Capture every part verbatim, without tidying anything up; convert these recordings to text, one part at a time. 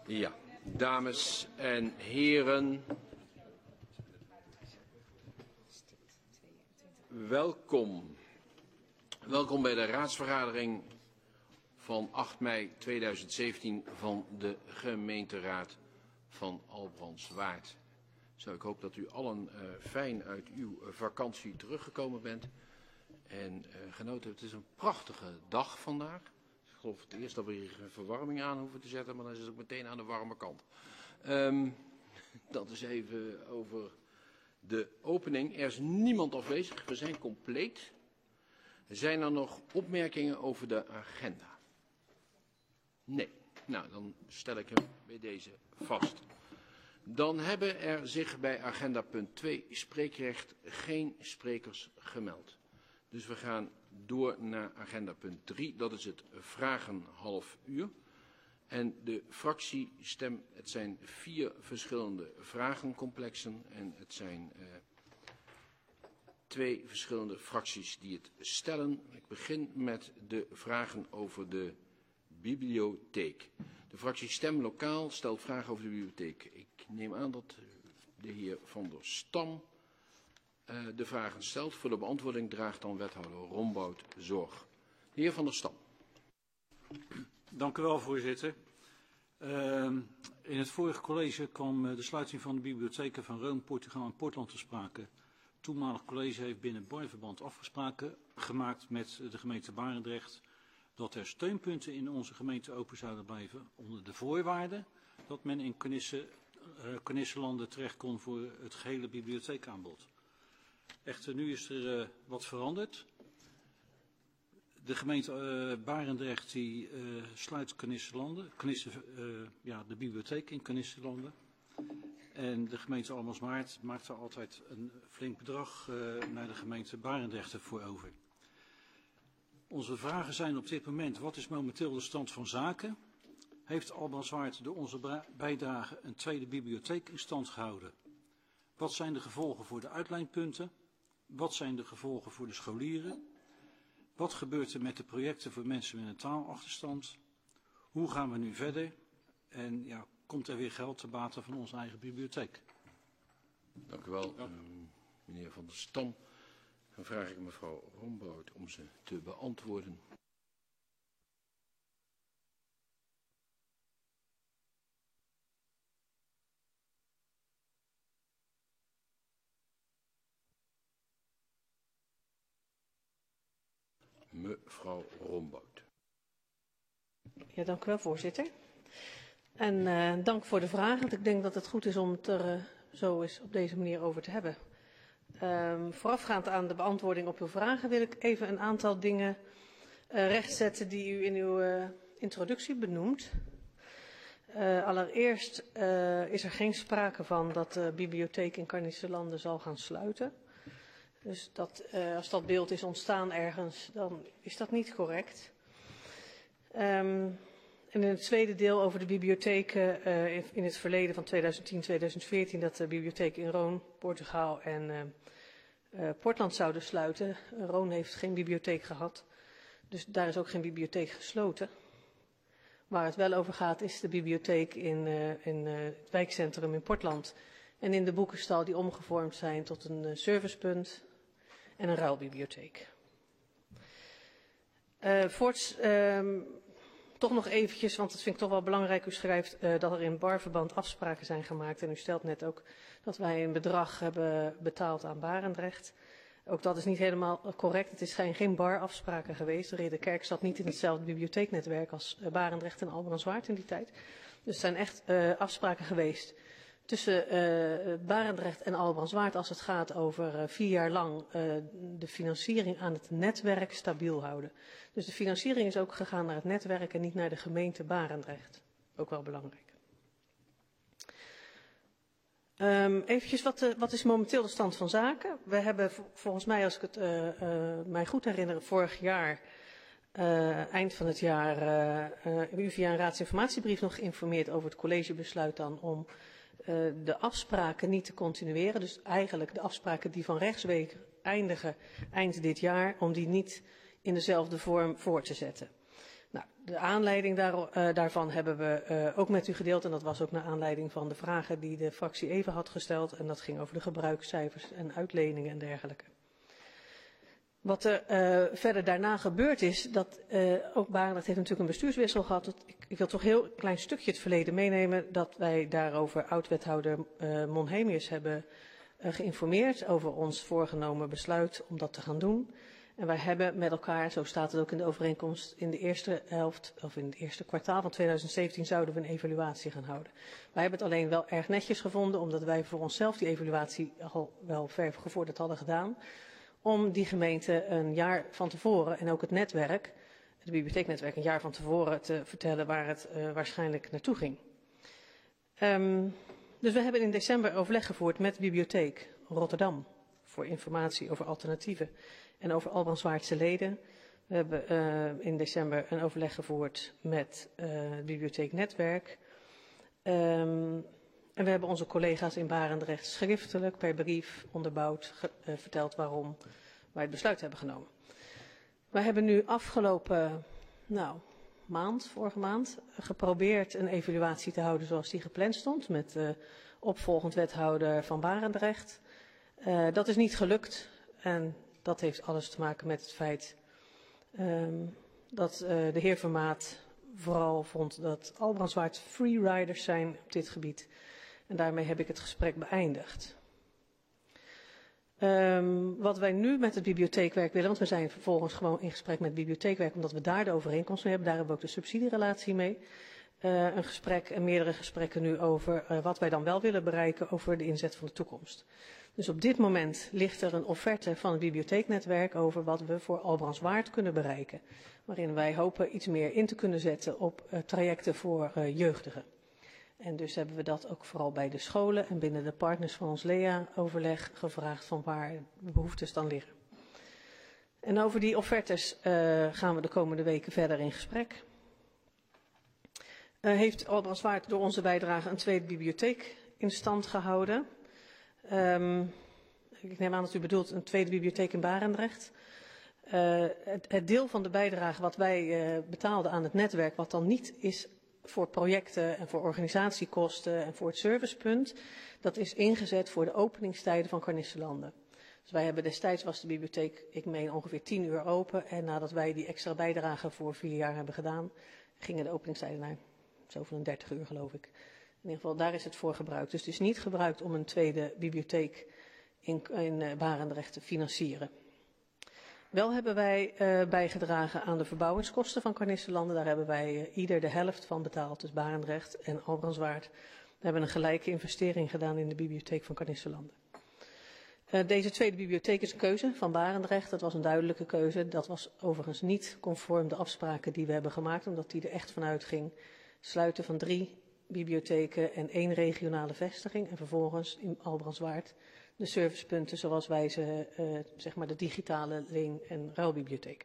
Ja, dames en heren, welkom. Welkom bij de raadsvergadering van acht mei tweeduizend zeventien van de gemeenteraad van Albrandswaard. Zo, ik hoop dat u allen uh, fijn uit uw vakantie teruggekomen bent en uh, genoten hebt. Het is een prachtige dag vandaag. Ik geloof het eerst dat we hier verwarming aan hoeven te zetten, maar dan is het ook meteen aan de warme kant. Um, dat is even over de opening. Er is niemand afwezig, we zijn compleet. Zijn er nog opmerkingen over de agenda? Nee. Nou, dan stel ik hem bij deze vast. Dan hebben er zich bij agenda punt twee spreekrecht geen sprekers gemeld. Dus we gaan door naar agenda punt drie, dat is het vragen half uur. En de fractiestem, het zijn vier verschillende vragencomplexen en het zijn uh, twee verschillende fracties die het stellen. Ik begin met de vragen over de bibliotheek. De fractie Stem Lokaal stelt vragen over de bibliotheek. Ik neem aan dat de heer Van der Stam uh, de vragen stelt. Voor de beantwoording draagt dan wethouder Rombout zorg. De heer Van der Stam. Dank u wel, voorzitter. Uh, in het vorige college kwam uh, de sluiting van de bibliotheken van Rome, Portugal en Portland te sprake. Het toenmalig college heeft binnen barverband afspraken gemaakt met de gemeente Barendrecht dat er steunpunten in onze gemeente open zouden blijven onder de voorwaarde dat men in Connisse, uh, Connisselanden terecht kon voor het gehele bibliotheekaanbod. Echter, nu is er uh, wat veranderd. De gemeente uh, Barendrecht die uh, sluit Connisselanden, Connisse, uh, ja, de bibliotheek in Connisselanden. En de gemeente Albrandswaard maakt er altijd een flink bedrag uh, naar de gemeente Barendrecht ervoor over. Onze vragen zijn op dit moment: wat is momenteel de stand van zaken? Heeft Albrandswaard door onze bijdrage een tweede bibliotheek in stand gehouden? Wat zijn de gevolgen voor de uitlijnpunten? Wat zijn de gevolgen voor de scholieren? Wat gebeurt er met de projecten voor mensen met een taalachterstand? Hoe gaan we nu verder? En ja, komt er weer geld te baten van onze eigen bibliotheek? Dank u wel, uh, meneer Van der Stam. Dan vraag ik mevrouw Rombout om ze te beantwoorden. Mevrouw Rombout. Ja, dank u wel, voorzitter. En uh, dank voor de vraag, want ik denk dat het goed is om het er uh, zo eens op deze manier over te hebben. Um, voorafgaand aan de beantwoording op uw vragen wil ik even een aantal dingen uh, rechtzetten die u in uw uh, introductie benoemt. Uh, allereerst uh, is er geen sprake van dat de bibliotheek in Connisselanden zal gaan sluiten. Dus dat, uh, als dat beeld is ontstaan ergens, dan is dat niet correct. Um, en in het tweede deel over de bibliotheken uh, in het verleden van tweeduizend tien tot tweeduizend veertien... dat de bibliotheken in Rome, Portugal en uh, uh, Portland zouden sluiten. Rome heeft geen bibliotheek gehad, dus daar is ook geen bibliotheek gesloten. Waar het wel over gaat is de bibliotheek in, uh, in uh, het wijkcentrum in Portland. En in de boekenstal die omgevormd zijn tot een uh, servicepunt en een ruilbibliotheek. Uh, voorts, uh, toch nog eventjes, want dat vind ik toch wel belangrijk. U schrijft uh, dat er in barverband afspraken zijn gemaakt. En u stelt net ook dat wij een bedrag hebben betaald aan Barendrecht. Ook dat is niet helemaal correct. Het zijn geen barafspraken geweest. De Ridderkerk zat niet in hetzelfde bibliotheeknetwerk als uh, Barendrecht en Albrandswaard in die tijd. Dus het zijn echt uh, afspraken geweest tussen uh, Barendrecht en Albrandswaard als het gaat over uh, vier jaar lang uh, de financiering aan het netwerk stabiel houden. Dus de financiering is ook gegaan naar het netwerk en niet naar de gemeente Barendrecht. Ook wel belangrijk. Um, eventjes, wat, uh, wat is momenteel de stand van zaken? We hebben volgens mij, als ik het uh, uh, mij goed herinner, vorig jaar, uh, eind van het jaar, uh, uh, u via een raadsinformatiebrief nog geïnformeerd over het collegebesluit dan om uh, de afspraken niet te continueren. Dus eigenlijk de afspraken die van rechtswege eindigen eind dit jaar, om die niet in dezelfde vorm voor te zetten. Nou, de aanleiding daar, uh, daarvan hebben we uh, ook met u gedeeld en dat was ook naar aanleiding van de vragen die de fractie even had gesteld en dat ging over de gebruikscijfers en uitleningen en dergelijke. Wat er uh, verder daarna gebeurd is, dat uh, ook Barendrecht heeft natuurlijk een bestuurswissel gehad. Dat, ik, ik wil toch een heel klein stukje het verleden meenemen dat wij daarover oud-wethouder uh, Monhemius hebben uh, geïnformeerd over ons voorgenomen besluit om dat te gaan doen. En wij hebben met elkaar, zo staat het ook in de overeenkomst, in de eerste helft of in het eerste kwartaal van tweeduizend zeventien zouden we een evaluatie gaan houden. Wij hebben het alleen wel erg netjes gevonden, omdat wij voor onszelf die evaluatie al wel ver gevorderd hadden gedaan. Om die gemeente een jaar van tevoren en ook het netwerk, het bibliotheeknetwerk, een jaar van tevoren te vertellen waar het uh, waarschijnlijk naartoe ging. Um, dus we hebben in december overleg gevoerd met de bibliotheek Rotterdam voor informatie over alternatieven en over Albrandswaardse leden. We hebben uh, in december een overleg gevoerd met uh, het bibliotheeknetwerk. Um, en we hebben onze collega's in Barendrecht schriftelijk per brief onderbouwd ge, uh, verteld waarom wij het besluit hebben genomen. Wij hebben nu afgelopen nou, maand, vorige maand, geprobeerd een evaluatie te houden zoals die gepland stond met de opvolgend wethouder van Barendrecht. Uh, dat is niet gelukt en dat heeft alles te maken met het feit um, dat uh, de heer Vermaat vooral vond dat Albrandswaard freeriders zijn op dit gebied. En daarmee heb ik het gesprek beëindigd. Um, wat wij nu met het bibliotheekwerk willen, want we zijn vervolgens gewoon in gesprek met het bibliotheekwerk, omdat we daar de overeenkomst mee hebben, daar hebben we ook de subsidierelatie mee. Uh, een gesprek en meerdere gesprekken nu over uh, wat wij dan wel willen bereiken over de inzet van de toekomst. Dus op dit moment ligt er een offerte van het bibliotheeknetwerk over wat we voor Albrandswaard kunnen bereiken. Waarin wij hopen iets meer in te kunnen zetten op uh, trajecten voor uh, jeugdigen. En dus hebben we dat ook vooral bij de scholen en binnen de partners van ons L E A-overleg gevraagd van waar de behoeftes dan liggen. En over die offertes uh, gaan we de komende weken verder in gesprek. Uh, heeft Albrandswaard door onze bijdrage een tweede bibliotheek in stand gehouden. Um, ik neem aan dat u bedoelt een tweede bibliotheek in Barendrecht. Uh, het, het deel van de bijdrage wat wij uh, betaalden aan het netwerk, wat dan niet is voor projecten en voor organisatiekosten en voor het servicepunt, dat is ingezet voor de openingstijden van Carnisselanden. Dus wij hebben destijds was de bibliotheek, ik meen ongeveer tien uur open en nadat wij die extra bijdrage voor vier jaar hebben gedaan, gingen de openingstijden naar zoveel een dertig uur geloof ik. In ieder geval, daar is het voor gebruikt. Dus het is niet gebruikt om een tweede bibliotheek in, in uh, Barendrecht te financieren. Wel hebben wij uh, bijgedragen aan de verbouwingskosten van Carnisselanden. Daar hebben wij uh, ieder de helft van betaald, dus Barendrecht en Albrandswaard. We hebben een gelijke investering gedaan in de bibliotheek van Carnisselanden. Uh, deze tweede bibliotheek is een keuze van Barendrecht. Dat was een duidelijke keuze. Dat was overigens niet conform de afspraken die we hebben gemaakt, omdat die er echt vanuit ging sluiten van drie bibliotheken en één regionale vestiging. En vervolgens in Albrandswaard de servicepunten zoals wij ze, uh, zeg maar de digitale leen- en ruilbibliotheken.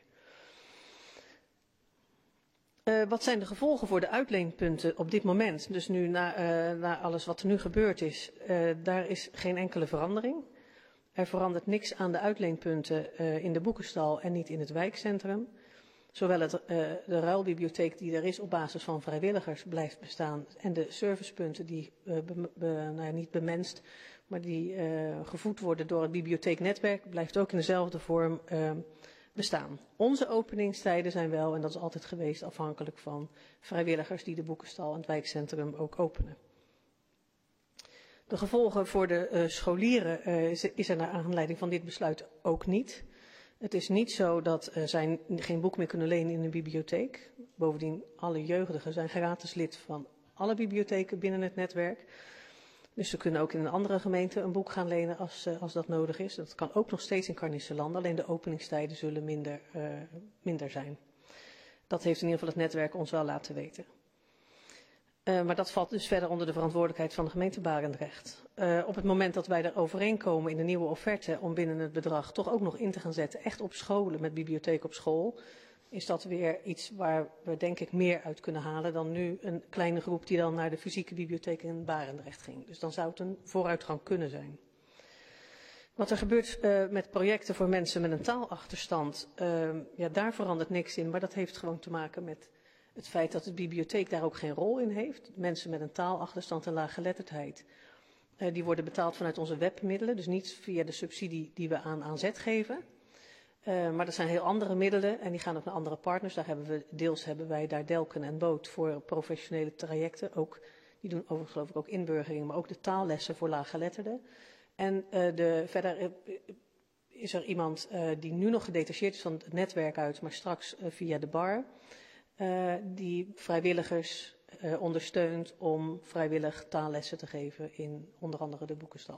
Uh, wat zijn de gevolgen voor de uitleenpunten op dit moment? Dus nu na, uh, na alles wat er nu gebeurd is, uh, daar is geen enkele verandering. Er verandert niks aan de uitleenpunten uh, in de boekenstal en niet in het wijkcentrum. Zowel het, uh, de ruilbibliotheek die er is op basis van vrijwilligers blijft bestaan en de servicepunten die uh, be, be, nou ja, niet bemenst, maar die uh, gevoed worden door het bibliotheeknetwerk, blijft ook in dezelfde vorm uh, bestaan. Onze openingstijden zijn wel, en dat is altijd geweest, afhankelijk van vrijwilligers die de boekenstal en het wijkcentrum ook openen. De gevolgen voor de uh, scholieren uh, is, is er naar aanleiding van dit besluit ook niet. Het is niet zo dat uh, zij geen boek meer kunnen lenen in een bibliotheek. Bovendien, alle jeugdigen zijn gratis lid van alle bibliotheken binnen het netwerk. Dus ze kunnen ook in een andere gemeente een boek gaan lenen als, uh, als dat nodig is. Dat kan ook nog steeds in Carnisselanden, alleen de openingstijden zullen minder, uh, minder zijn. Dat heeft in ieder geval het netwerk ons wel laten weten. Uh, maar dat valt dus verder onder de verantwoordelijkheid van de gemeente Barendrecht. Uh, op het moment dat wij er overeenkomen in de nieuwe offerte om binnen het bedrag toch ook nog in te gaan zetten, echt op scholen met bibliotheek op school, is dat weer iets waar we denk ik meer uit kunnen halen dan nu een kleine groep die dan naar de fysieke bibliotheek in Barendrecht ging. Dus dan zou het een vooruitgang kunnen zijn. Wat er gebeurt uh, met projecten voor mensen met een taalachterstand, uh, ja, daar verandert niks in. Maar dat heeft gewoon te maken met het feit dat de bibliotheek daar ook geen rol in heeft. Mensen met een taalachterstand en laaggeletterdheid, uh, die worden betaald vanuit onze webmiddelen. Dus niet via de subsidie die we aan A N Z geven. Uh, maar dat zijn heel andere middelen en die gaan ook naar andere partners. Daar hebben we, deels hebben wij daar Delken en Boot voor professionele trajecten. Ook, die doen overigens geloof ik ook inburgering, maar ook de taallessen voor laaggeletterden. En uh, de, verder uh, is er iemand uh, die nu nog gedetacheerd is van het netwerk uit, maar straks uh, via de bar, uh, die vrijwilligers uh, ondersteunt om vrijwillig taallessen te geven in onder andere de boekenstal.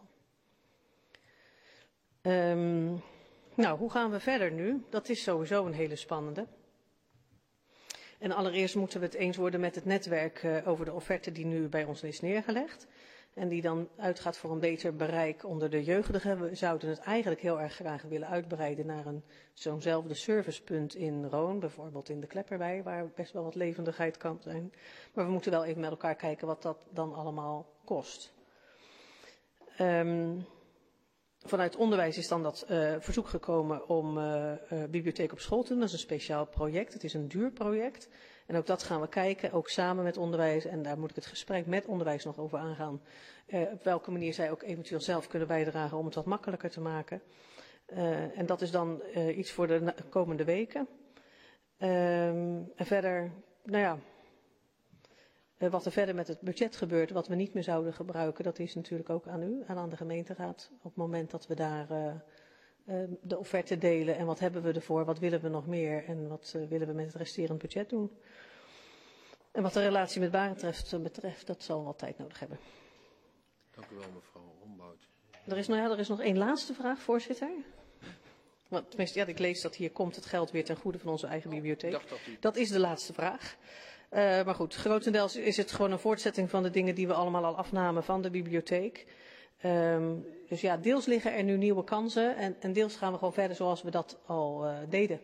Um, nou, hoe gaan we verder nu? Dat is sowieso een hele spannende. En allereerst moeten we het eens worden met het netwerk uh, over de offerte die nu bij ons is neergelegd. En die dan uitgaat voor een beter bereik onder de jeugdigen. We zouden het eigenlijk heel erg graag willen uitbreiden naar een zo'nzelfde servicepunt in Roon. Bijvoorbeeld in de Klepperwei, waar best wel wat levendigheid kan zijn. Maar we moeten wel even met elkaar kijken wat dat dan allemaal kost. Um, vanuit onderwijs is dan dat uh, verzoek gekomen om uh, uh, bibliotheek op school te doen. Dat is een speciaal project. Het is een duur project. En ook dat gaan we kijken, ook samen met onderwijs. En daar moet ik het gesprek met onderwijs nog over aangaan. Uh, op welke manier zij ook eventueel zelf kunnen bijdragen om het wat makkelijker te maken. Uh, en dat is dan uh, iets voor de komende weken. Um, en verder, nou ja, uh, wat er verder met het budget gebeurt, wat we niet meer zouden gebruiken, dat is natuurlijk ook aan u en aan de gemeenteraad. Op het moment dat we daar uh, uh, de offerte delen en wat hebben we ervoor, wat willen we nog meer en wat uh, willen we met het resterend budget doen. En wat de relatie met Barendrecht betreft, dat zal wat tijd nodig hebben. Dank u wel, mevrouw Rombout. Er is, nou ja, er is nog één laatste vraag, voorzitter. Want, tenminste, ja, ik lees dat hier komt het geld weer ten goede van onze eigen bibliotheek. Oh, dat, u... dat is de laatste vraag. Uh, maar goed, grotendeels is het gewoon een voortzetting van de dingen die we allemaal al afnamen van de bibliotheek. Um, dus ja, deels liggen er nu nieuwe kansen en, en deels gaan we gewoon verder zoals we dat al uh, deden.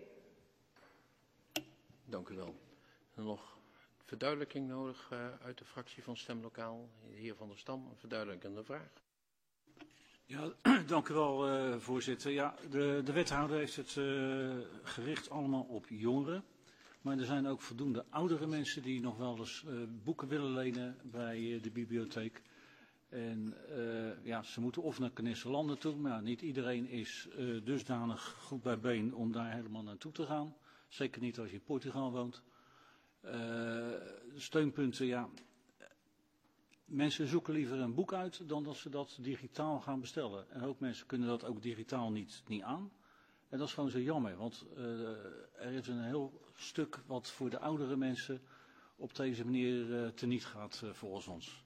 Dank u wel. En nog verduidelijking nodig uh, uit de fractie van Stemlokaal. De heer Van der Stam, een verduidelijkende vraag. Ja, dank u wel, uh, voorzitter. Ja, de, de wethouder heeft het uh, gericht allemaal op jongeren. Maar er zijn ook voldoende oudere mensen die nog wel eens uh, boeken willen lenen bij uh, de bibliotheek. En uh, ja, ze moeten of naar Kennemerlanden toe, maar ja, niet iedereen is uh, dusdanig goed bij been om daar helemaal naartoe te gaan. Zeker niet als je in Portugal woont. Uh, steunpunten, ja. Mensen zoeken liever een boek uit dan dat ze dat digitaal gaan bestellen. En ook mensen kunnen dat ook digitaal niet, niet aan. En dat is gewoon zo jammer, want uh, er is een heel stuk wat voor de oudere mensen op deze manier uh, teniet gaat uh, volgens ons.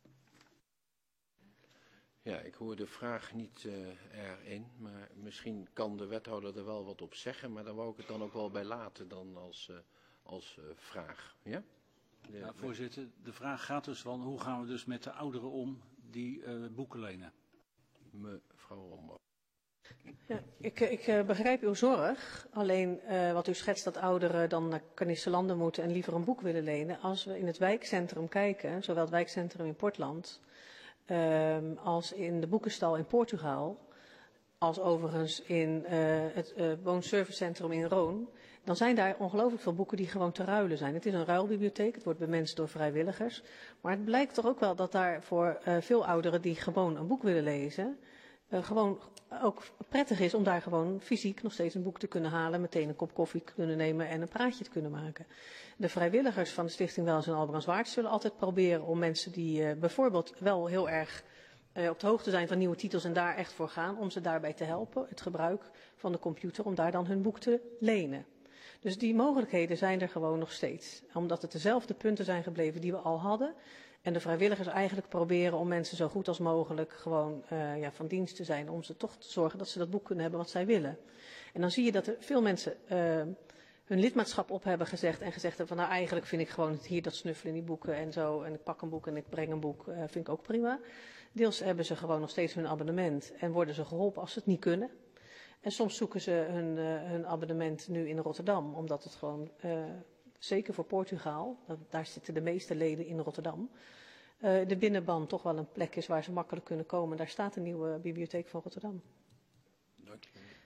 Ja, ik hoor de vraag niet uh, erin, maar misschien kan de wethouder er wel wat op zeggen, maar daar wou ik het dan ook wel bij laten dan als, uh, als uh, vraag. Ja? De, ja, voorzitter, de vraag gaat dus van hoe gaan we dus met de ouderen om die uh, boeken lenen? Mevrouw Rombout. Ja, ik, ik uh, begrijp uw zorg, alleen uh, wat u schetst dat ouderen dan naar Kennemerlanden moeten en liever een boek willen lenen. Als we in het wijkcentrum kijken, zowel het wijkcentrum in Portland uh, als in de boekenstal in Portugal, als overigens in uh, het uh, woonservicecentrum in Roon, dan zijn daar ongelooflijk veel boeken die gewoon te ruilen zijn. Het is een ruilbibliotheek, het wordt bemenst door vrijwilligers, maar het blijkt toch ook wel dat daar voor uh, veel ouderen die gewoon een boek willen lezen, Uh, gewoon ook prettig is om daar gewoon fysiek nog steeds een boek te kunnen halen, meteen een kop koffie te kunnen nemen en een praatje te kunnen maken. De vrijwilligers van de Stichting Wellens en Albrandswaard zullen altijd proberen om mensen die uh, bijvoorbeeld wel heel erg uh, op de hoogte zijn van nieuwe titels en daar echt voor gaan, om ze daarbij te helpen, het gebruik van de computer, om daar dan hun boek te lenen. Dus die mogelijkheden zijn er gewoon nog steeds, omdat het dezelfde punten zijn gebleven die we al hadden. En de vrijwilligers eigenlijk proberen om mensen zo goed als mogelijk gewoon uh, ja, van dienst te zijn. Om ze toch te zorgen dat ze dat boek kunnen hebben wat zij willen. En dan zie je dat er veel mensen uh, hun lidmaatschap op hebben gezegd. En gezegd hebben van nou eigenlijk vind ik gewoon hier dat snuffelen in die boeken en zo. En ik pak een boek en ik breng een boek. Uh, vind ik ook prima. Deels hebben ze gewoon nog steeds hun abonnement. En worden ze geholpen als ze het niet kunnen. En soms zoeken ze hun, uh, hun abonnement nu in Rotterdam. Omdat het gewoon... Uh, Zeker voor Portugal, daar zitten de meeste leden in Rotterdam. Uh, de binnenban toch wel een plek is waar ze makkelijk kunnen komen. Daar staat een nieuwe bibliotheek van Rotterdam.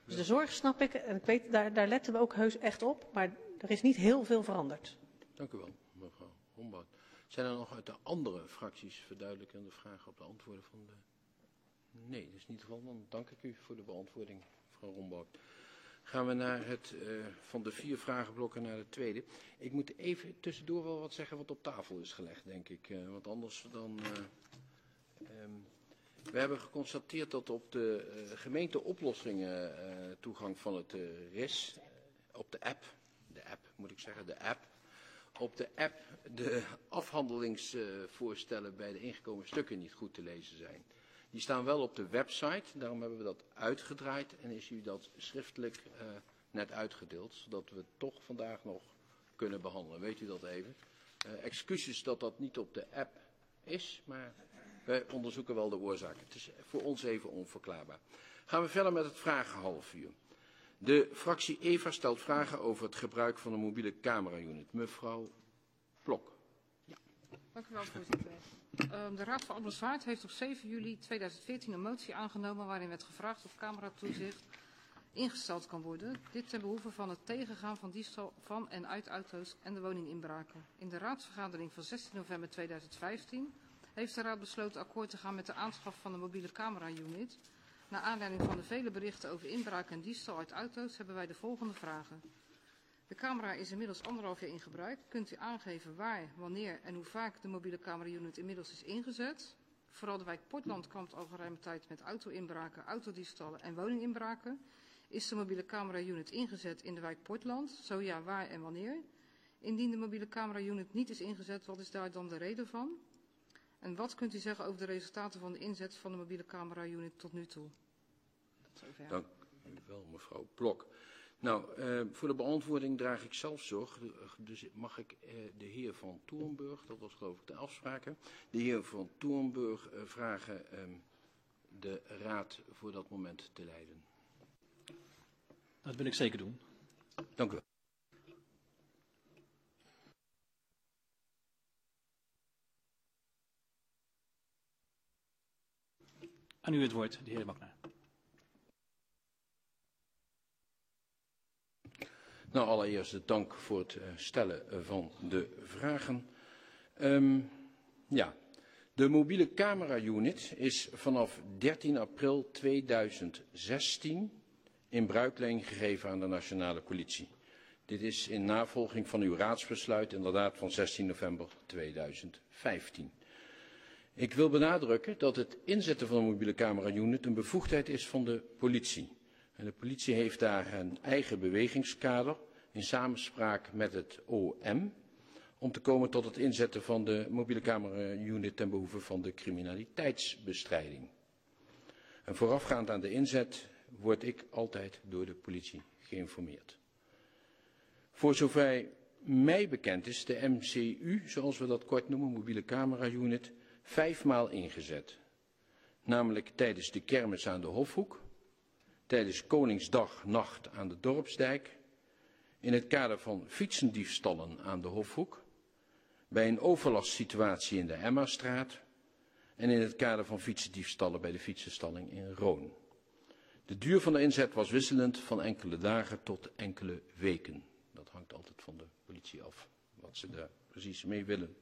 Dus de zorg snap ik, en ik weet, daar, daar letten we ook heus echt op, maar er is niet heel veel veranderd. Dank u wel, mevrouw Rombout. Zijn er nog uit de andere fracties verduidelijkende vragen op de antwoorden van de... Nee, dat is niet het geval. Dan dank ik u voor de beantwoording, mevrouw Rombout. Gaan we naar het, uh, van de vier vragenblokken naar de tweede. Ik moet even tussendoor wel wat zeggen wat op tafel is gelegd, denk ik. Uh, want anders dan... Uh, um, we hebben geconstateerd dat op de uh, gemeenteoplossingen uh, toegang van het uh, R I S, uh, op de app, de app moet ik zeggen, de app, op de app de afhandelingsvoorstellen uh, bij de ingekomen stukken niet goed te lezen zijn. Die staan wel op de website, daarom hebben we dat uitgedraaid en is u dat schriftelijk uh, net uitgedeeld, zodat we het toch vandaag nog kunnen behandelen. Weet u dat even? Uh, excuses dat dat niet op de app is, maar wij onderzoeken wel de oorzaak. Het is voor ons even onverklaarbaar. Gaan we verder met het vragenhalfuur. De fractie Eva stelt vragen over het gebruik van de mobiele camera-unit. Mevrouw Blok. Ja. Dank u wel, voorzitter. Uh, de Raad van Albrandswaard heeft op zeven juli tweeduizend veertien een motie aangenomen waarin werd gevraagd of cameratoezicht ingesteld kan worden. Dit ten behoeve van het tegengaan van diefstal van en uit auto's en de woninginbraken. In de raadsvergadering van zestien november tweeduizend vijftien heeft de Raad besloten akkoord te gaan met de aanschaf van de mobiele camera-unit. Naar aanleiding van de vele berichten over inbraken en diefstal uit auto's hebben wij de volgende vragen. De camera is inmiddels anderhalf jaar in gebruik. Kunt u aangeven waar, wanneer en hoe vaak de mobiele camera-unit inmiddels is ingezet? Vooral de wijk Portland kampt al geruime tijd met auto-inbraken, autodiefstallen en woninginbraken. Is de mobiele camera-unit ingezet in de wijk Portland? Zo ja, waar en wanneer? Indien de mobiele camera-unit niet is ingezet, wat is daar dan de reden van? En wat kunt u zeggen over de resultaten van de inzet van de mobiele camera-unit tot nu toe? Tot zover. Dank u wel, mevrouw Blok. Nou, uh, voor de beantwoording draag ik zelf zorg. Dus mag ik uh, de heer Van Torenburg, dat was geloof ik de afspraken, de heer Van Torenburg uh, vragen uh, de raad voor dat moment te leiden. Dat wil ik zeker doen. Dank u wel. Aan u het woord, de heer Wagner. Nou, allereerst dank voor het uh, stellen van de vragen. Um, ja, de mobiele camera-unit is vanaf dertien april tweeduizend zestien in bruikleen gegeven aan de nationale politie. Dit is in navolging van uw raadsbesluit inderdaad van zestien november tweeduizend vijftien. Ik wil benadrukken dat het inzetten van een mobiele camera-unit een bevoegdheid is van de politie. En de politie heeft daar een eigen bewegingskader in samenspraak met het O M om te komen tot het inzetten van de mobiele camera-unit ten behoeve van de criminaliteitsbestrijding. En voorafgaand aan de inzet word ik altijd door de politie geïnformeerd. Voor zover mij bekend is de M C U, zoals we dat kort noemen, mobiele camera-unit, vijfmaal ingezet. Namelijk tijdens de kermis aan de Hofhoek, tijdens Koningsdag nacht aan de Dorpsdijk, in het kader van fietsendiefstallen aan de Hofhoek, bij een overlastsituatie in de Emmastraat en in het kader van fietsendiefstallen bij de fietsenstalling in Roon. De duur van de inzet was wisselend van enkele dagen tot enkele weken. Dat hangt altijd van de politie af, wat ze daar precies mee willen.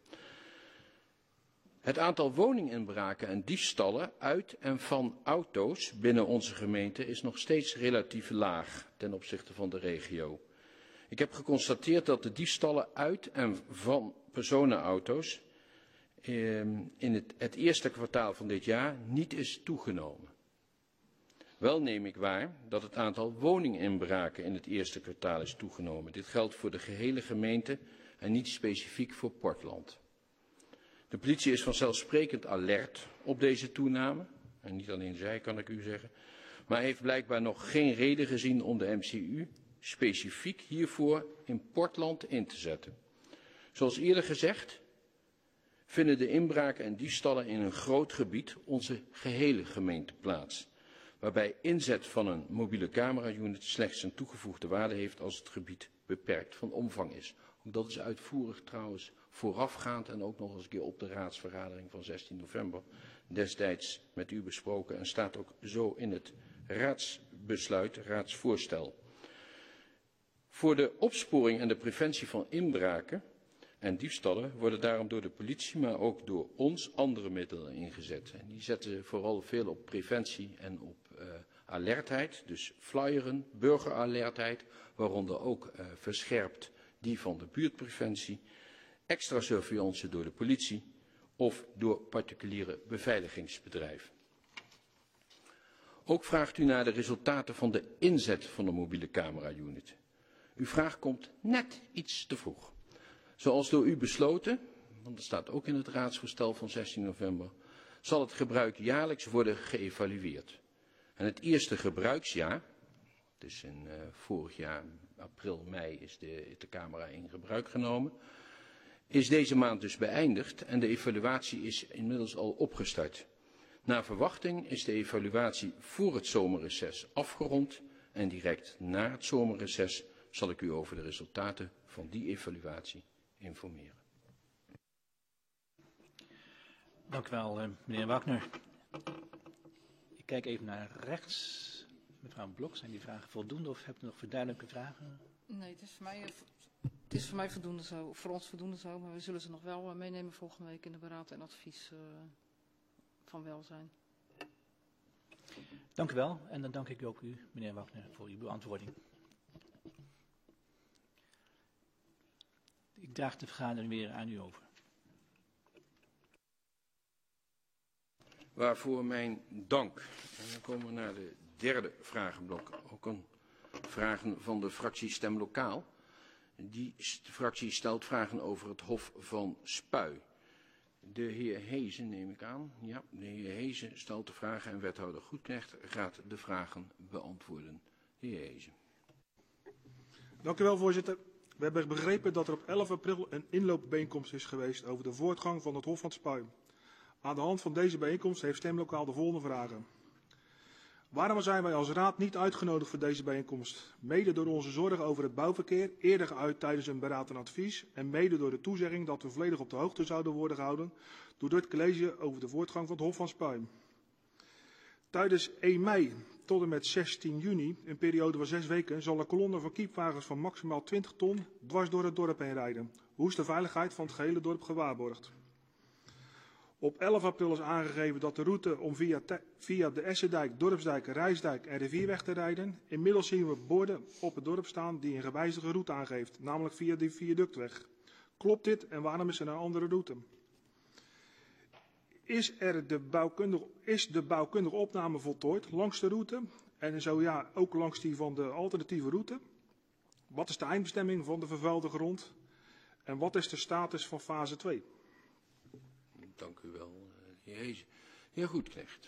Het aantal woninginbraken en diefstallen uit en van auto's binnen onze gemeente is nog steeds relatief laag ten opzichte van de regio. Ik heb geconstateerd dat de diefstallen uit en van personenauto's eh, in het, het eerste kwartaal van dit jaar niet is toegenomen. Wel neem ik waar dat het aantal woninginbraken in het eerste kwartaal is toegenomen. Dit geldt voor de gehele gemeente en niet specifiek voor Portland. De politie is vanzelfsprekend alert op deze toename, en niet alleen zij kan ik u zeggen, maar heeft blijkbaar nog geen reden gezien om de M C U specifiek hiervoor in Portland in te zetten. Zoals eerder gezegd, vinden de inbraken en diefstallen in een groot gebied onze gehele gemeente plaats, waarbij inzet van een mobiele camera-unit slechts een toegevoegde waarde heeft als het gebied beperkt van omvang is. Ook dat is uitvoerig trouwens voorafgaand en ook nog eens een keer op de raadsvergadering van zestien november destijds met u besproken en staat ook zo in het raadsbesluit. raadsbesluit, raadsvoorstel. Voor de opsporing en de preventie van inbraken en diefstallen worden daarom door de politie, maar ook door ons andere middelen ingezet. En die zetten vooral veel op preventie en op uh, alertheid, dus flyeren, burgeralertheid, waaronder ook uh, verscherpt die van de buurtpreventie, extra surveillance door de politie of door particuliere beveiligingsbedrijven. Ook vraagt u naar de resultaten van de inzet van de mobiele camera-unit. Uw vraag komt net iets te vroeg. Zoals door u besloten, want dat staat ook in het raadsvoorstel van zestien november, zal het gebruik jaarlijks worden geëvalueerd. En het eerste gebruiksjaar, dus in uh, vorig jaar, april, mei, is de, de camera in gebruik genomen, is deze maand dus beëindigd en de evaluatie is inmiddels al opgestart. Naar verwachting is de evaluatie voor het zomerreces afgerond en direct na het zomerreces zal ik u over de resultaten van die evaluatie informeren. Dank u wel, meneer Wagner. Ik kijk even naar rechts. Mevrouw Blok, zijn die vragen voldoende of hebt u nog verduidelijkende vragen? Nee, het is voor mij, het is voor mij voldoende zo, voor ons voldoende zo, maar we zullen ze nog wel meenemen volgende week in de beraad en advies uh, van welzijn. Dank u wel en dan dank ik ook u, meneer Wagner, voor uw beantwoording. Ik draag de vergadering weer aan u over. Waarvoor mijn dank. En dan komen we naar de derde vragenblok. Ook een vragen van de fractie Stem Lokaal. Die fractie stelt vragen over het Hof van Spui. De heer Hezen neem ik aan. Ja, de heer Hezen stelt de vragen en wethouder Goedknecht gaat de vragen beantwoorden. De heer Hezen. Dank u wel, voorzitter. We hebben begrepen dat er op elf april een inloopbijeenkomst is geweest over de voortgang van het Hof van Spui. Aan de hand van deze bijeenkomst heeft Stemlokaal de volgende vragen. Waarom zijn wij als raad niet uitgenodigd voor deze bijeenkomst? Mede door onze zorgen over het bouwverkeer, eerder geuit tijdens een beraad en advies en mede door de toezegging dat we volledig op de hoogte zouden worden gehouden door het college over de voortgang van het Hof van Spui. Tijdens één mei tot en met zestien juni, een periode van zes weken, zal een kolonne van kiepwagens van maximaal twintig ton dwars door het dorp heen rijden. Hoe is de veiligheid van het gehele dorp gewaarborgd? Op elf april is aangegeven dat de route om via, via de Essendijk, Dorpsdijk, Rijsdijk en Rivierweg te rijden. Inmiddels zien we borden op het dorp staan die een gewijzigde route aangeeft, namelijk via de viaductweg. Klopt dit en waarom is er een andere route? Is, er de, bouwkundige, is de bouwkundige opname voltooid langs de route en zo ja ook langs die van de alternatieve route? Wat is de eindbestemming van de vervuilde grond en wat is de status van fase twee? Dank u wel, heer Hezen. Heer Goedknecht.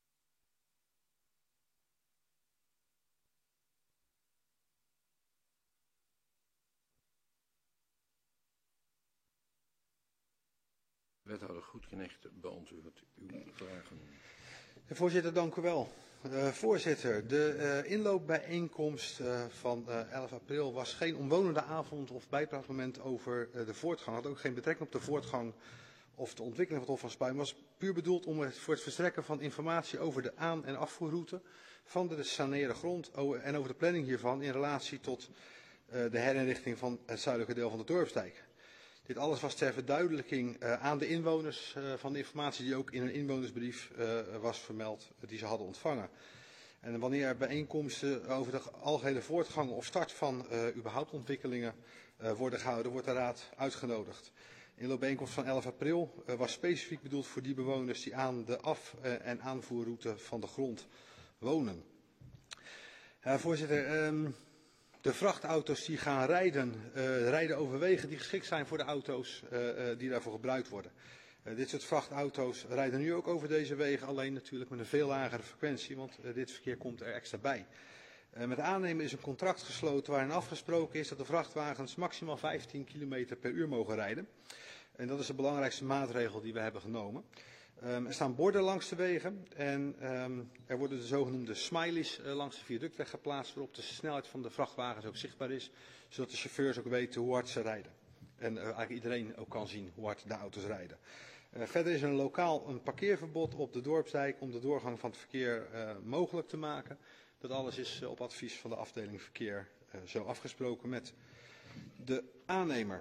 Wethouder Goedknecht beantwoordt uw vragen. Voorzitter, dank u wel. Uh, voorzitter, de uh, inloopbijeenkomst uh, van uh, elf april was geen omwonende avond of bijpraatmoment over uh, de voortgang. Had ook geen betrekking op de voortgang of de ontwikkeling van het Hof van Spui. Was puur bedoeld om het, voor het verstrekken van informatie over de aan- en afvoerroute van de saneerde grond en over de planning hiervan in relatie tot uh, de herinrichting van het zuidelijke deel van de Dorpsdijk. Dit alles was ter verduidelijking uh, aan de inwoners uh, van de informatie die ook in een inwonersbrief uh, was vermeld, uh, die ze hadden ontvangen. En wanneer er bijeenkomsten over de algehele voortgang of start van uh, überhaupt ontwikkelingen uh, worden gehouden, wordt de raad uitgenodigd. De inloopbijeenkomst van elf april uh, was specifiek bedoeld voor die bewoners die aan de af- uh, en aanvoerroute van de grond wonen. Uh, voorzitter, um, de vrachtauto's die gaan rijden, uh, rijden over wegen die geschikt zijn voor de auto's uh, uh, die daarvoor gebruikt worden. Uh, dit soort vrachtauto's rijden nu ook over deze wegen, alleen natuurlijk met een veel lagere frequentie, want uh, dit verkeer komt er extra bij. Uh, met aannemen is een contract gesloten waarin afgesproken is dat de vrachtwagens maximaal vijftien kilometer per uur mogen rijden. En dat is de belangrijkste maatregel die we hebben genomen. Um, er staan borden langs de wegen en um, er worden de zogenoemde smileys uh, langs de viaductweg geplaatst waarop de snelheid van de vrachtwagens ook zichtbaar is, zodat de chauffeurs ook weten hoe hard ze rijden. En uh, eigenlijk iedereen ook kan zien hoe hard de auto's rijden. Uh, verder is er een lokaal een parkeerverbod op de Dorpsdijk om de doorgang van het verkeer uh, mogelijk te maken. Dat alles is uh, op advies van de afdeling verkeer uh, zo afgesproken met de aannemer.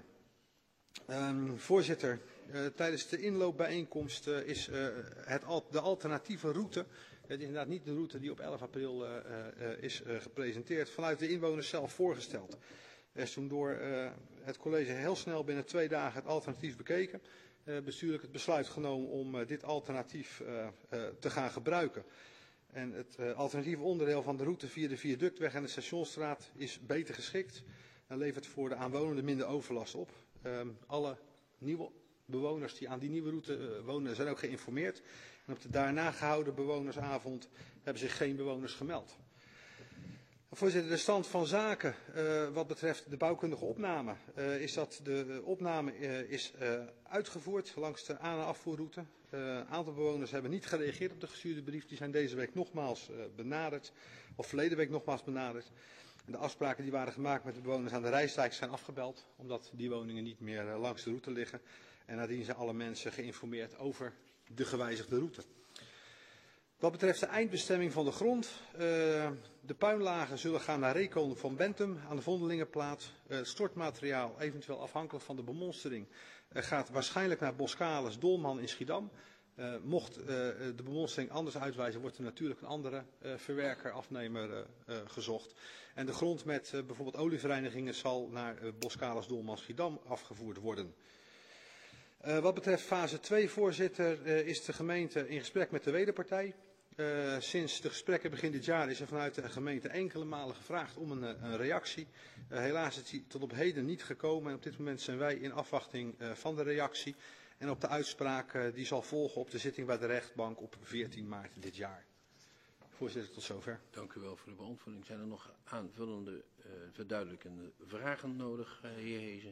Um, voorzitter, uh, tijdens de inloopbijeenkomst uh, is uh, het al, de alternatieve route, het is inderdaad niet de route die op elf april uh, uh, is uh, gepresenteerd, vanuit de inwoners zelf voorgesteld. Er is toen door uh, het college heel snel binnen twee dagen het alternatief bekeken. Uh, bestuurlijk het besluit genomen om uh, dit alternatief uh, uh, te gaan gebruiken. En het uh, alternatieve onderdeel van de route via de viaductweg en de Stationsstraat is beter geschikt en levert voor de aanwonenden minder overlast op. Um, alle nieuwe bewoners die aan die nieuwe route uh, wonen zijn ook geïnformeerd. En op de daarna gehouden bewonersavond hebben zich geen bewoners gemeld. Voorzitter, de stand van zaken uh, wat betreft de bouwkundige opname uh, is dat de opname uh, is uh, uitgevoerd langs de aan- en afvoerroute. Een uh, aantal bewoners hebben niet gereageerd op de gestuurde brief. Die zijn deze week nogmaals uh, benaderd, of verleden week nogmaals benaderd. En de afspraken die waren gemaakt met de bewoners aan de Rijsdijk zijn afgebeld, omdat die woningen niet meer uh, langs de route liggen. En nadien zijn alle mensen geïnformeerd over de gewijzigde route. Wat betreft de eindbestemming van de grond, uh, de puinlagen zullen gaan naar Recon van Bentum aan de Vondelingenplaat. Uh, het stortmateriaal, eventueel afhankelijk van de bemonstering, uh, gaat waarschijnlijk naar Boskalis Dolman in Schiedam. Uh, mocht uh, de bemonstering anders uitwijzen, wordt er natuurlijk een andere uh, verwerker, afnemer uh, uh, gezocht. En de grond met uh, bijvoorbeeld olievereinigingen zal naar uh, Boskalis Dolman Schiedam afgevoerd worden. Uh, wat betreft fase twee, voorzitter, uh, is de gemeente in gesprek met de wederpartij. Uh, sinds de gesprekken begin dit jaar is er vanuit de gemeente enkele malen gevraagd om een, een reactie. Uh, helaas is die tot op heden niet gekomen en op dit moment zijn wij in afwachting uh, van de reactie. En op de uitspraak uh, die zal volgen op de zitting bij de rechtbank op veertien maart dit jaar. Voorzitter, tot zover. Dank u wel voor de beantwoording. Zijn er nog aanvullende, uh, verduidelijkende vragen nodig, uh, heer Hezen?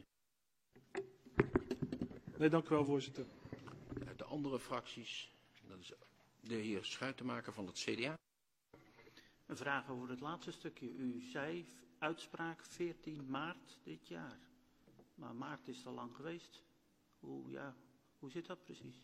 Nee, dank u wel, voorzitter. Uit de andere fracties, dat is de heer Schuitenmaker van het C D A. Een vraag over het laatste stukje. U zei uitspraak veertien maart dit jaar. Maar maart is al lang geweest. Hoe, ja, hoe zit dat precies?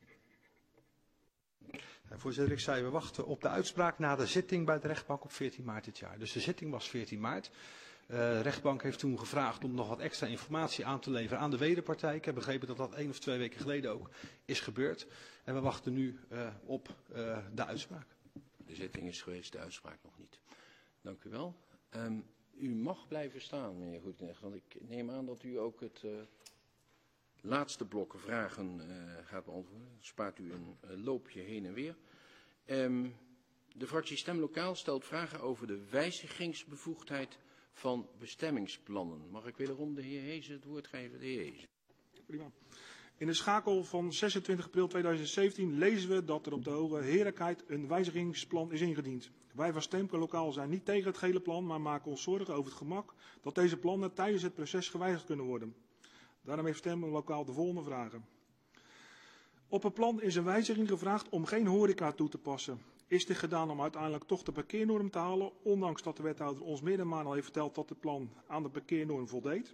Ja, voorzitter, ik zei we wachten op de uitspraak na de zitting bij de rechtbank op veertien maart dit jaar. Dus de zitting was veertien maart. Uh, de rechtbank heeft toen gevraagd om nog wat extra informatie aan te leveren aan de wederpartij. Ik heb begrepen dat dat één of twee weken geleden ook is gebeurd. En we wachten nu uh, op uh, de uitspraak. De zitting is geweest, de uitspraak nog niet. Dank u wel. Um, u mag blijven staan, meneer Goedknecht, want ik neem aan dat u ook het uh, laatste blok vragen uh, gaat beantwoorden. Dan spaart u een uh, loopje heen en weer. Um, de fractie Stemlokaal stelt vragen over de wijzigingsbevoegdheid van bestemmingsplannen. Mag ik wederom de heer Hezen het woord geven? De heer Hezen. Prima. In de schakel van zesentwintig april tweeduizend zeventien lezen we dat er op de Hoge Heerlijkheid een wijzigingsplan is ingediend. Wij van Stemlokaal zijn niet tegen het gehele plan, maar maken ons zorgen over het gemak dat deze plannen tijdens het proces gewijzigd kunnen worden. Daarom heeft Stemlokaal de volgende vragen. Op het plan is een wijziging gevraagd om geen horeca toe te passen. Is dit gedaan om uiteindelijk toch de parkeernorm te halen, ondanks dat de wethouder ons meerdere malen heeft verteld dat het plan aan de parkeernorm voldeed?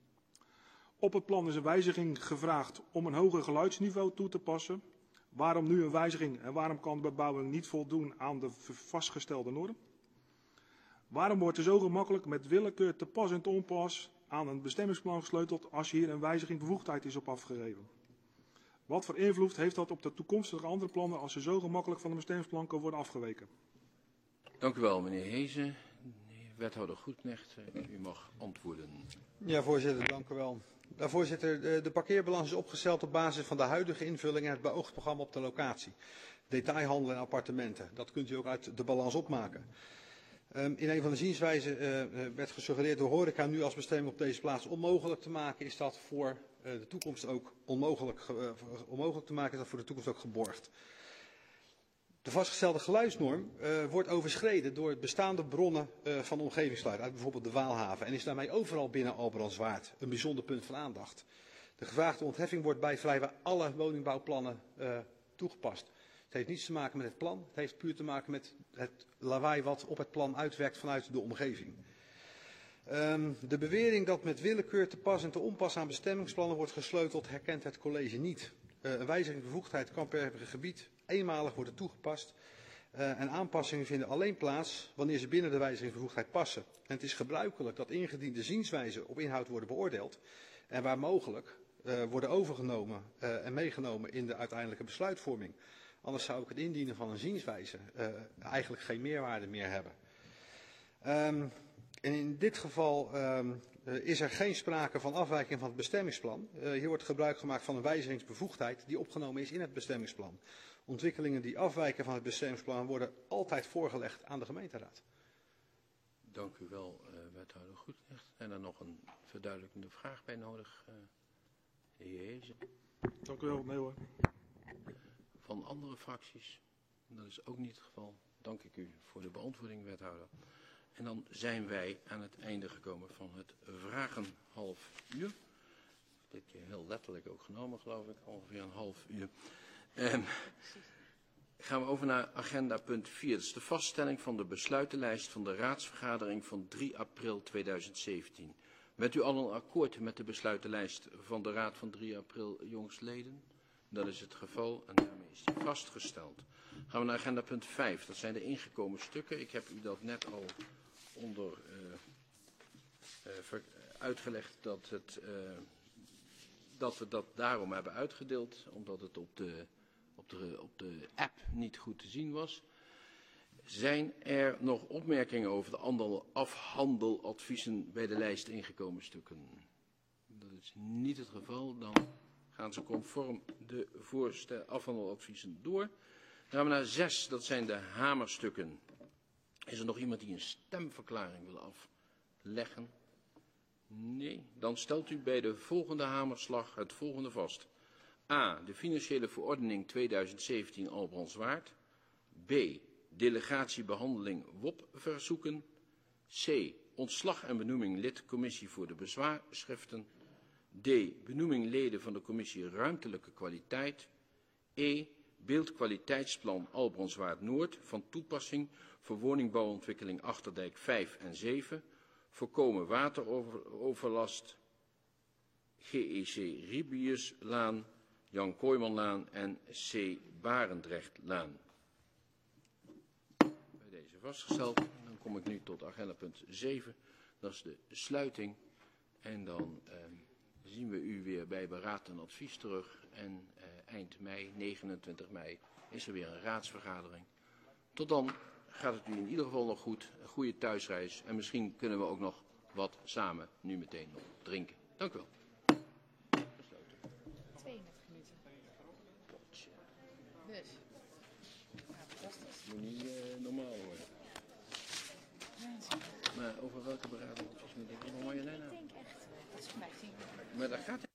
Op het plan is een wijziging gevraagd om een hoger geluidsniveau toe te passen. Waarom nu een wijziging en waarom kan de bebouwing niet voldoen aan de vastgestelde norm? Waarom wordt er zo gemakkelijk met willekeur te pas en te onpas aan een bestemmingsplan gesleuteld als hier een wijziging bevoegdheid is op afgegeven? Wat voor invloed heeft dat op de toekomstige andere plannen als er zo gemakkelijk van een bestemmingsplan kan worden afgeweken? Dank u wel, meneer Hezen. Wethouder Goedknecht, u mag antwoorden. Ja, voorzitter, dank u wel. Nou, voorzitter, de, de parkeerbalans is opgesteld op basis van de huidige invulling en het beoogd programma op de locatie. Detailhandel en appartementen. Dat kunt u ook uit de balans opmaken. Um, in een van de zienswijzen uh, werd gesuggereerd door horeca nu als bestemming op deze plaats onmogelijk te maken. Is dat voor uh, de toekomst ook onmogelijk, uh, onmogelijk te maken, is dat voor de toekomst ook geborgd. De vastgestelde geluidsnorm uh, wordt overschreden door bestaande bronnen uh, van omgevingsgeluid, uit bijvoorbeeld de Waalhaven, en is daarmee overal binnen Albrandswaard een bijzonder punt van aandacht. De gevraagde ontheffing wordt bij vrijwel alle woningbouwplannen uh, toegepast. Het heeft niets te maken met het plan, het heeft puur te maken met het lawaai wat op het plan uitwerkt vanuit de omgeving. Um, de bewering dat met willekeur te pas en te onpas aan bestemmingsplannen wordt gesleuteld, herkent het college niet. Uh, een wijzigingsbevoegdheid kan per gebied eenmalig worden toegepast. Uh, en aanpassingen vinden alleen plaats wanneer ze binnen de wijzigingsbevoegdheid passen. En het is gebruikelijk dat ingediende zienswijzen op inhoud worden beoordeeld en waar mogelijk uh, worden overgenomen uh, en meegenomen in de uiteindelijke besluitvorming. Anders zou ook het indienen van een zienswijze uh, eigenlijk geen meerwaarde meer hebben. Um, en in dit geval um, uh, is er geen sprake van afwijking van het bestemmingsplan. Uh, hier wordt gebruik gemaakt van een wijzigingsbevoegdheid die opgenomen is in het bestemmingsplan. Ontwikkelingen die afwijken van het bestemmingsplan worden altijd voorgelegd aan de gemeenteraad. Dank u wel, uh, wethouder Goedrecht. En er nog een verduidelijkende vraag bij nodig, uh, de heer Hezen. Dank u wel, nee hoor. Van andere fracties? Dat is ook niet het geval. Dank ik u voor de beantwoording, wethouder. En dan zijn wij aan het einde gekomen van het vragenhalf uur. Dit keer heel letterlijk ook genomen, geloof ik, ongeveer een half uur. Um, gaan we over naar agenda punt vier. Dat is de vaststelling van de besluitenlijst van de raadsvergadering van drie april tweeduizend zeventien. Bent u al een akkoord met de besluitenlijst van de raad van drie april jongstleden? Dat is het geval en daarmee is die vastgesteld. Gaan we naar agenda punt vijf. Dat zijn de ingekomen stukken. Ik heb u dat net al onder uh, uh, uitgelegd dat, het, uh, dat we dat daarom hebben uitgedeeld. Omdat het op de, op de, op de app niet goed te zien was. Zijn er nog opmerkingen over de afhandeladviezen bij de lijst ingekomen stukken? Dat is niet het geval. Dan gaan ze conform de voorstel afhandeladviezen door. Dan gaan we naar zes, dat zijn de hamerstukken. Is er nog iemand die een stemverklaring wil afleggen? Nee, dan stelt u bij de volgende hamerslag het volgende vast. A. De financiële verordening tweeduizend zeventien Albrandswaard. B. Delegatiebehandeling W O P-verzoeken. C. Ontslag en benoeming lid commissie voor de bezwaarschriften. D. Benoeming leden van de commissie ruimtelijke kwaliteit. E. Beeldkwaliteitsplan Albrandswaard Noord van toepassing voor woningbouwontwikkeling Achterdijk vijf en zeven. Voorkomen wateroverlast. G E C Ribiuslaan, Jan Kooijmanlaan en C. Barendrechtlaan. Bij deze vastgesteld. Dan kom ik nu tot agenda punt zeven. Dat is de sluiting. En dan eh, zien we u weer bij beraad en advies terug. En eh, eind mei, negenentwintig mei, is er weer een raadsvergadering. Tot dan gaat het u in ieder geval nog goed. Een goede thuisreis. En misschien kunnen we ook nog wat samen nu meteen nog drinken. Dank u wel. tweeëndertig minuten. Potje. Dus. Ja, fantastisch. Moet niet uh, normaal worden. Maar over welke beraad en advies moet ik nog Marjolein aan? Ik denk echt, dat is voor mij zien. Maar dat gaat